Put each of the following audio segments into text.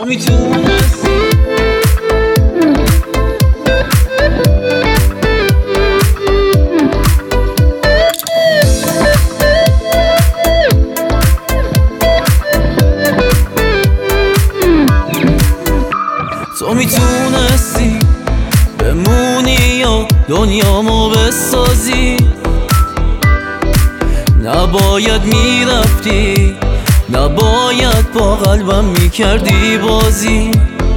میتونستی تو میتونستی بمونی یا دنیامو بسازی، نباید میرفتی، نباید با قلبم میکردی بازی.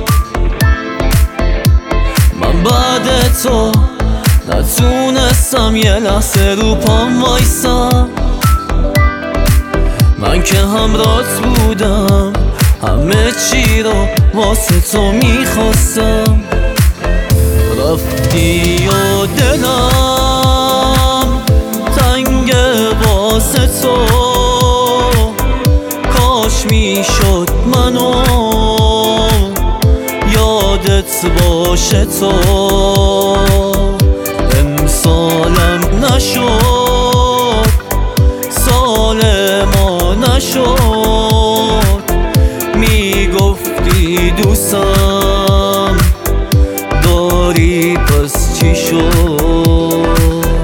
من بعد تو نتونستم یه لحظه رو پام وایسم. من که همراهت بودم، همه چی رو واسه تو میخواستم. رفتی و دلم تنگ واسه تو، کاش میشد منو یادت باشه تو. امسالم نشد، سال ما نشد، میگفتی دوستم داری پس چی شد؟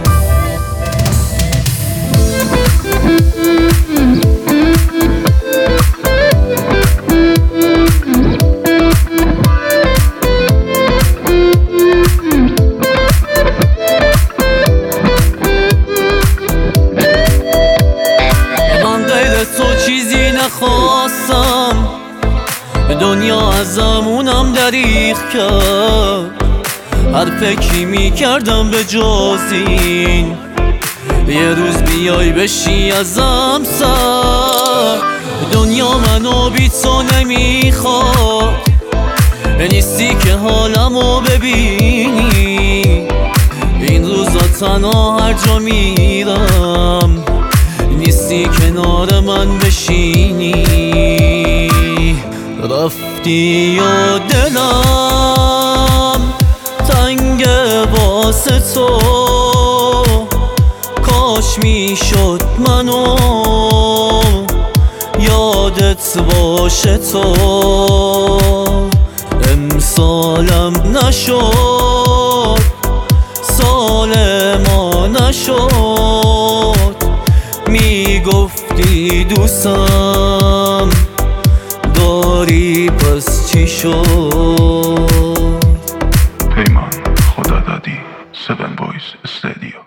من غیر تو چیزی نخواستم، دنیا ازمونم دریغ کرد. هر فکری میکردم به جز این، یه روز بیای بشی ازم سر. دنیا منو بی تو نمیخواد، نیستی که حالمو ببینی. این روزا تنها هر جا میرم، نیستی کنار من بشینی. رفتی و دلم تنگ واسه تو، کاش میشد منو یادت باشه تو. امسالم نشد، سال ما نشد، میگفتی دوستم داری پس چی شد؟ پیمان خدا دادی 7 Boys استودیو.